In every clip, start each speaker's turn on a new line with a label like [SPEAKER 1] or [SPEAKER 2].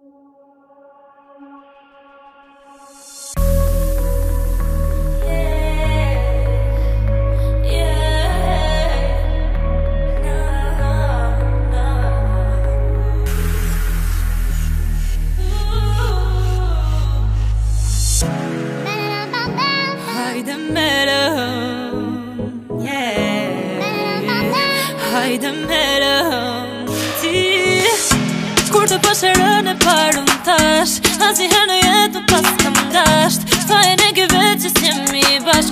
[SPEAKER 1] Hajde merëm ti Kur të pashërën e parëm tash Asnjëherë në jetë më pas kam dasht Fajn e ke vetë që s'jemi bashk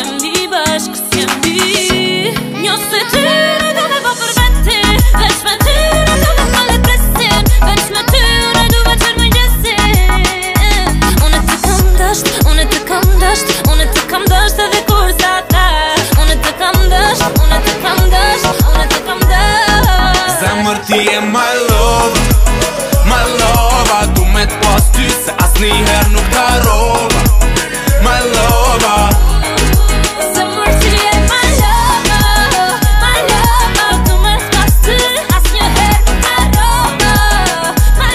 [SPEAKER 1] Njo se ty në du me bo për veti Veç me ty në du me falet presin Veç me ty në du me qërë më njësin Unë të kam dasht, unë të kam dasht Unë të kam dasht edhe kur sa tash Unë të kam dasht, unë të kam dasht Unë të kam dasht
[SPEAKER 2] Zemër ti e my love A du me t'pas ty se asnjëherë nuk t'harrova My love
[SPEAKER 1] Zemër ti e my love A du me t'pas ty asnjëherë nuk t'harrova My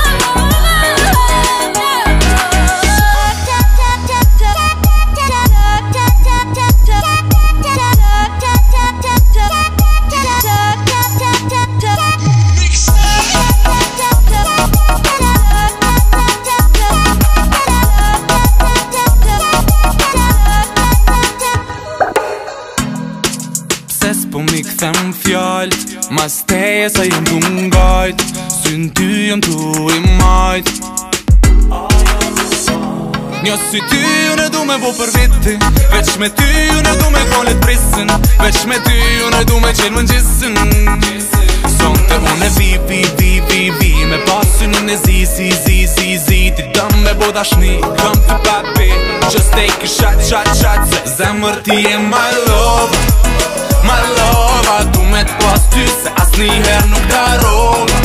[SPEAKER 2] Po mi kthem fjall't Mas teje sa jem du ngajt Syn ty jem tu i majt Njo si ty unë du me bo për viti Veç me ty unë du me kolet prisin Veç me ty unë du me qenë më gjisën Sonte unë vi Me pasin unë e zi Ti dëm me bo dashni Come to papi Just take a shot Se zemër ti e my love A du me t'pas ty se asnjëherë nuk t'harrova